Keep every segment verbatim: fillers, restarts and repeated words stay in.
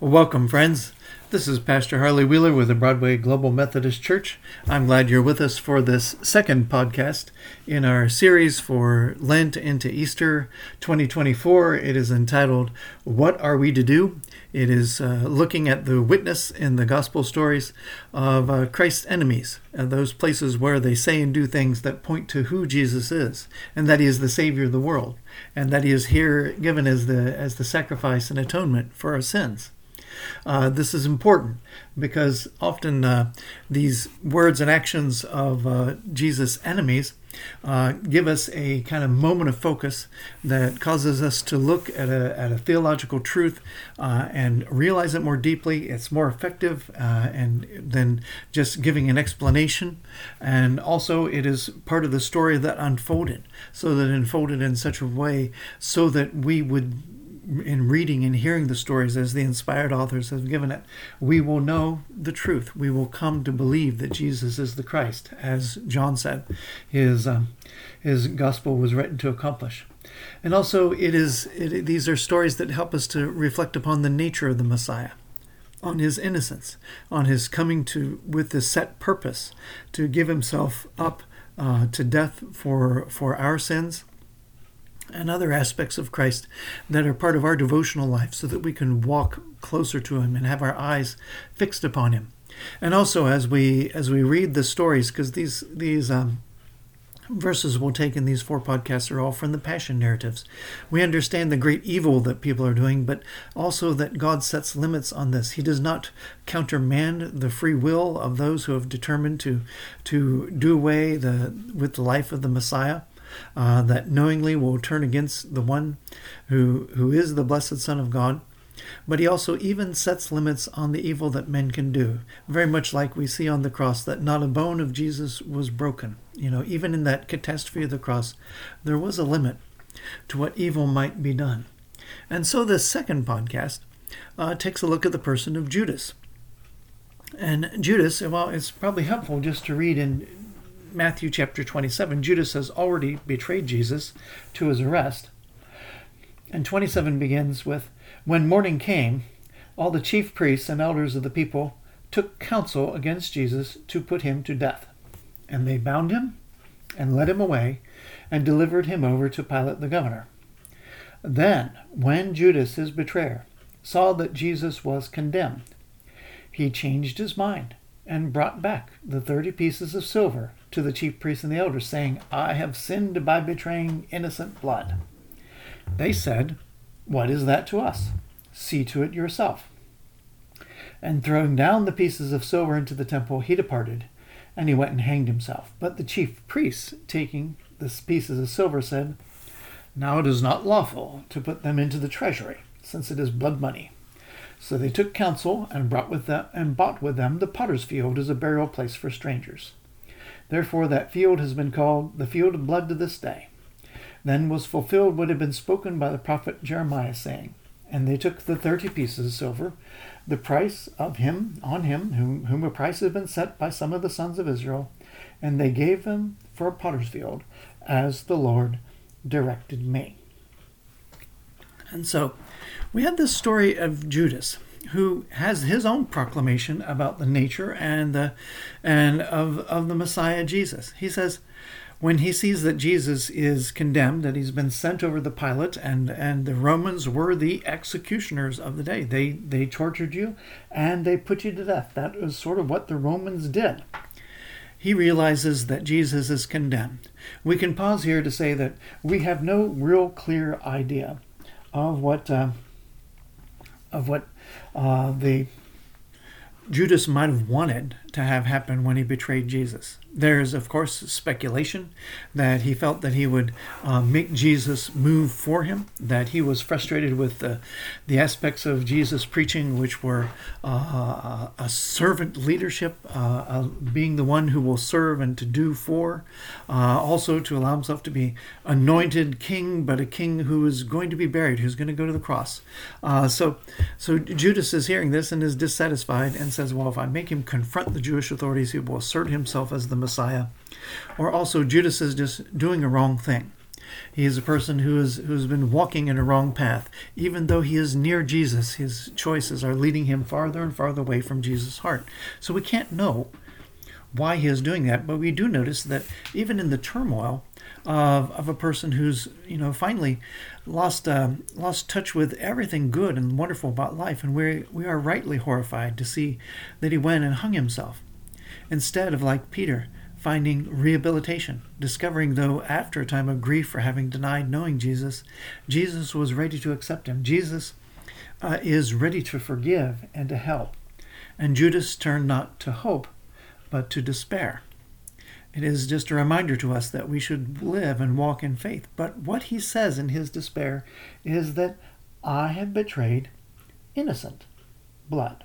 Welcome, friends. This is Pastor Harley Wheeler with the Broadway Global Methodist Church. I'm glad you're with us for this second podcast in our series for Lent into Easter twenty twenty-four. It is entitled, What Are We to Do? It is uh, looking at the witness in the gospel stories of uh, Christ's enemies, uh, those places where they say and do things that point to who Jesus is, and that he is the Savior of the world, and that he is here given as the as the sacrifice and atonement for our sins. Uh, this is important because often uh, these words and actions of uh, Jesus' enemies uh, give us a kind of moment of focus that causes us to look at a, at a theological truth uh, and realize it more deeply. It's more effective uh, and than just giving an explanation. And also it is part of the story that unfolded, so that it unfolded in such a way so that we would, in reading and hearing the stories as the inspired authors have given it, we will know the truth. We will come to believe that Jesus is the Christ, as John said his um, his gospel was written to accomplish. And also, it is it, these are stories that help us to reflect upon the nature of the Messiah, on his innocence, on his coming to with the set purpose to give himself up uh, to death for for our sins, and other aspects of Christ that are part of our devotional life so that we can walk closer to him and have our eyes fixed upon him. And also as we as we read the stories, because these these um, verses we'll take in these four podcasts are all from the Passion narratives, we understand the great evil that people are doing, but also that God sets limits on this. He does not countermand the free will of those who have determined to to do away the with the life of the Messiah. Uh, that knowingly will turn against the one who who is the blessed Son of God. But he also even sets limits on the evil that men can do, very much like we see on the cross that not a bone of Jesus was broken. You know, even in that catastrophe of the cross, there was a limit to what evil might be done. And so this second podcast uh, takes a look at the person of Judas. And Judas, well, it's probably helpful just to read in Matthew chapter twenty-seven. Judas has already betrayed Jesus to his arrest. And twenty-seven begins with, When morning came, all the chief priests and elders of the people took counsel against Jesus to put him to death. And they bound him and led him away and delivered him over to Pilate the governor. Then, when Judas, his betrayer, saw that Jesus was condemned, he changed his mind and brought back the thirty pieces of silver to the chief priests and the elders, saying, I have sinned by betraying innocent blood. They said, What is that to us? See to it yourself. And throwing down the pieces of silver into the temple, he departed, and he went and hanged himself. But the chief priests, taking the pieces of silver, said, Now it is not lawful to put them into the treasury, since it is blood money. So they took counsel and brought with them and bought with them the potter's field as a burial place for strangers. Therefore that field has been called the field of blood to this day. Then was fulfilled what had been spoken by the prophet Jeremiah, saying, And they took the thirty pieces of silver, the price of him on him, whom, whom a price had been set by some of the sons of Israel, and they gave them for a potter's field, as the Lord directed me. And so we had this story of Judas, who has his own proclamation about the nature and the and of, of the Messiah Jesus. He says, when he sees that Jesus is condemned, that he's been sent over the Pilate, and, and the Romans were the executioners of the day. They they tortured you and they put you to death. That was sort of what the Romans did. He realizes that Jesus is condemned. We can pause here to say that we have no real clear idea of what uh, of what uh, the Judas might have wanted to have happen when he betrayed Jesus. There's, of course, speculation that he felt that he would uh, make Jesus move for him, that he was frustrated with the, the aspects of Jesus' preaching, which were uh, a servant leadership, uh, uh, being the one who will serve and to do for, uh, also to allow himself to be anointed king, but a king who is going to be buried, who's going to go to the cross. Uh, so, so Judas is hearing this and is dissatisfied and says, well, if I make him confront the Jewish authorities, he will assert himself as the Messiah. Or also Judas is just doing a wrong thing. He is a person who is who's been walking in a wrong path. Even though he is near Jesus, his choices are leading him farther and farther away from Jesus' heart. So we can't know why he is doing that, but we do notice that even in the turmoil of of a person who's, you know, finally lost uh, lost touch with everything good and wonderful about life, and we we are rightly horrified to see that he went and hung himself instead of, like Peter, finding rehabilitation, discovering, though, after a time of grief for having denied knowing Jesus, Jesus was ready to accept him. Jesus uh, is ready to forgive and to help. And Judas turned not to hope, but to despair. It is just a reminder to us that we should live and walk in faith. But what he says in his despair is that I have betrayed innocent blood.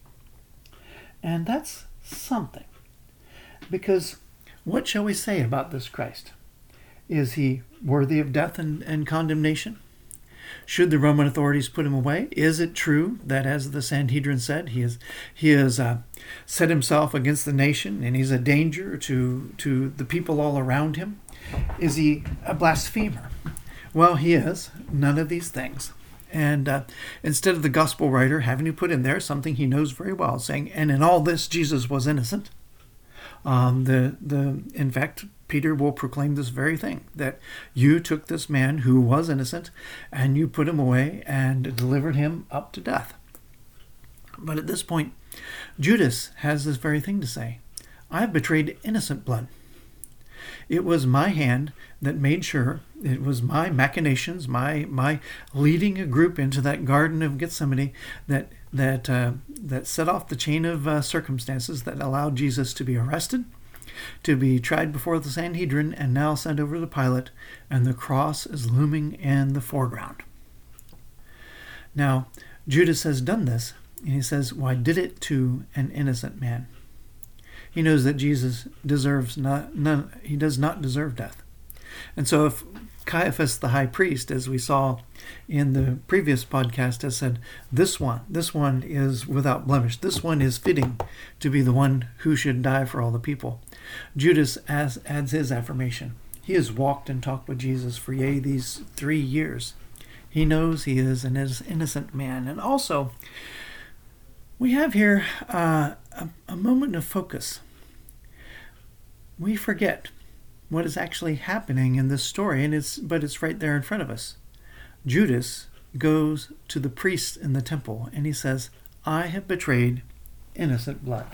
And that's something. Because what shall we say about this Christ? Is he worthy of death and, and condemnation? Should the Roman authorities put him away? Is it true that, as the Sanhedrin said, he has he has uh, set himself against the nation and he's a danger to to the people all around him? Is he a blasphemer? Well, he is none of these things. And uh, instead of the gospel writer having to put in there something he knows very well, saying, and in all this Jesus was innocent, Um, the the in fact, Peter will proclaim this very thing, that you took this man who was innocent and you put him away and delivered him up to death. But at this point, Judas has this very thing to say. I betrayed innocent blood. It was my hand that made sure, it was my machinations, my my leading a group into that Garden of Gethsemane that that uh, that set off the chain of uh, circumstances that allowed Jesus to be arrested, to be tried before the Sanhedrin, and now sent over to Pilate, and the cross is looming in the foreground. Now, Judas has done this, and he says, well, I did it to an innocent man. He knows that Jesus deserves not, none, he does not deserve death. And so if Caiaphas, the high priest, as we saw in the previous podcast, has said, this one, this one is without blemish. This one is fitting to be the one who should die for all the people. Judas adds, adds his affirmation. He has walked and talked with Jesus for, yea, these three years. He knows he is an innocent man. And also, we have here uh, a, a moment of focus. We forget what is actually happening in this story, and it's but it's right there in front of us. Judas goes to the priests in the temple, and he says, I have betrayed innocent blood.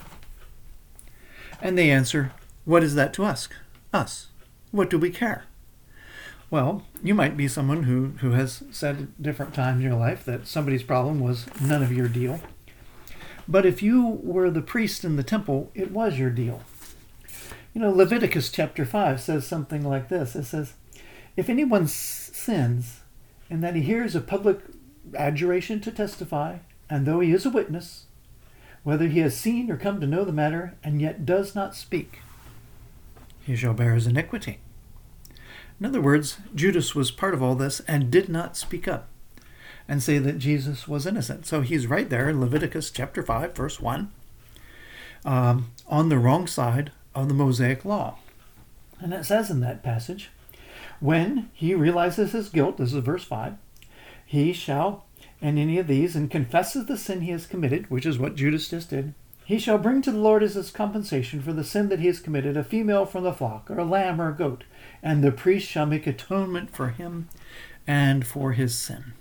And they answer, what is that to us? Us. What do we care? Well, you might be someone who, who has said at different times in your life that somebody's problem was none of your deal. But if you were the priest in the temple, it was your deal. You know, Leviticus chapter five says something like this. It says, if anyone sins in that he hears a public adjuration to testify, and though he is a witness, whether he has seen or come to know the matter, and yet does not speak, he shall bear his iniquity. In other words, Judas was part of all this and did not speak up and say that Jesus was innocent. So he's right there in Leviticus chapter five, verse one, um, on the wrong side of the Mosaic law. And it says in that passage, when he realizes his guilt, this is verse five, he shall, in any of these, and confesses the sin he has committed, which is what Judas just did, he shall bring to the Lord as his compensation for the sin that he has committed a female from the flock, or a lamb or a goat, and the priest shall make atonement for him and for his sin.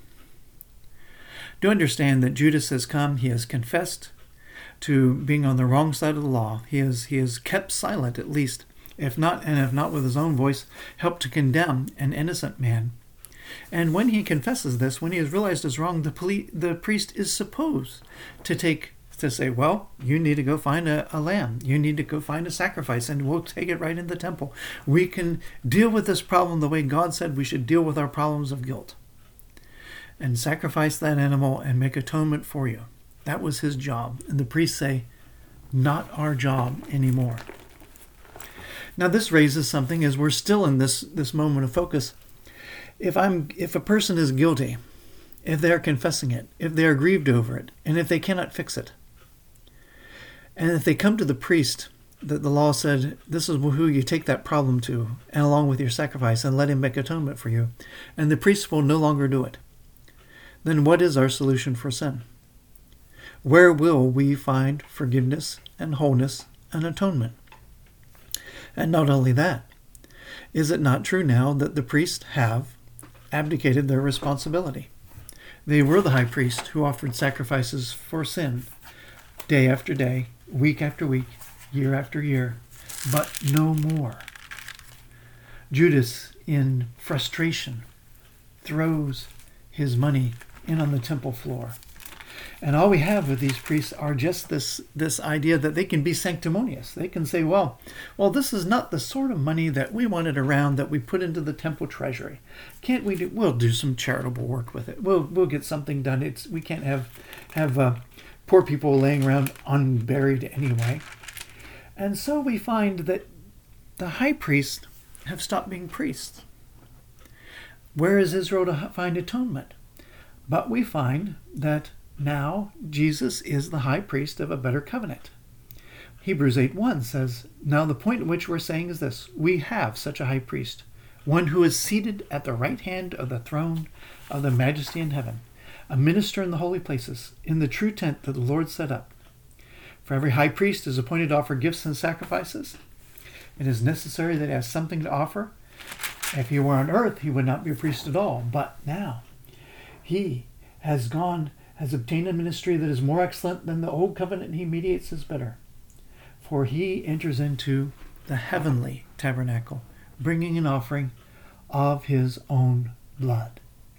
Do understand that Judas has come, he has confessed to being on the wrong side of the law. He has he has kept silent, at least, if not, and if not with his own voice, helped to condemn an innocent man. And when he confesses this, when he has realized his wrong, the poli- the priest is supposed to take to say, well, you need to go find a, a lamb. You need to go find a sacrifice, and we'll take it right in the temple. We can deal with this problem the way God said we should deal with our problems of guilt, and sacrifice that animal and make atonement for you. That was his job. And the priests say, not our job anymore. Now this raises something as we're still in this, this moment of focus. If I'm if a person is guilty, if they are confessing it, if they are grieved over it, and if they cannot fix it, and if they come to the priest that the law said, this is who you take that problem to, and along with your sacrifice, and let him make atonement for you, and the priest will no longer do it, then what is our solution for sin? Where will we find forgiveness and wholeness and atonement? And not only that, is it not true now that the priests have abdicated their responsibility? They were the high priest who offered sacrifices for sin day after day, week after week, year after year, but no more. Judas, in frustration, throws his money in on the temple floor. And all we have with these priests are just this, this idea that they can be sanctimonious. They can say, well, well, this is not the sort of money that we wanted around that we put into the temple treasury. Can't we do, we'll do some charitable work with it. We'll, we'll get something done. It's, we can't have, have uh, poor people laying around unburied anyway. And so we find that the high priests have stopped being priests. Where is Israel to find atonement? But we find that now Jesus is the high priest of a better covenant. Hebrews eight one says, now the point at which we're saying is this: we have such a high priest, one who is seated at the right hand of the throne of the majesty in heaven, a minister in the holy places, in the true tent that the Lord set up. For every high priest is appointed to offer gifts and sacrifices. It is necessary that he has something to offer. If he were on earth, he would not be a priest at all. But now he has gone has obtained a ministry that is more excellent than the old covenant he mediates is better. For he enters into the heavenly tabernacle, bringing an offering of his own blood.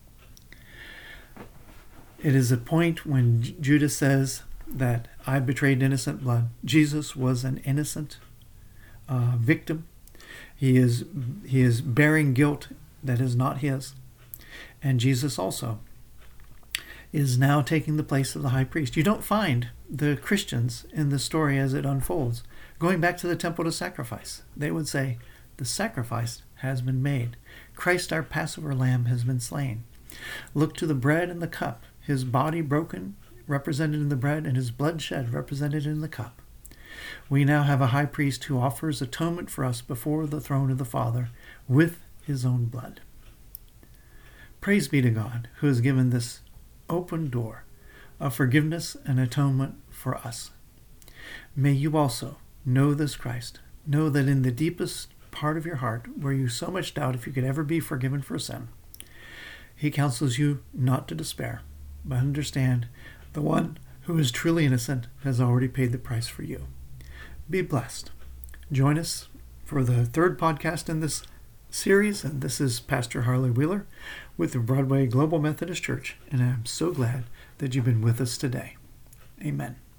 It is a point when Judas says that I betrayed innocent blood. Jesus was an innocent uh, victim. He is, he is bearing guilt that is not his. And Jesus also is now taking the place of the high priest. You don't find the Christians in the story as it unfolds going back to the temple to sacrifice. They would say, the sacrifice has been made. Christ, our Passover lamb, has been slain. Look to the bread and the cup, his body broken, represented in the bread, and his blood shed, represented in the cup. We now have a high priest who offers atonement for us before the throne of the Father with his own blood. Praise be to God, who has given this open door of forgiveness and atonement for us. May you also know this Christ. Know that in the deepest part of your heart, where you so much doubt if you could ever be forgiven for sin, he counsels you not to despair, but understand the one who is truly innocent has already paid the price for you. Be blessed. Join us for the third podcast in this series, and this is Pastor Harley Wheeler with the Broadway Global Methodist Church, and I'm so glad that you've been with us today. Amen.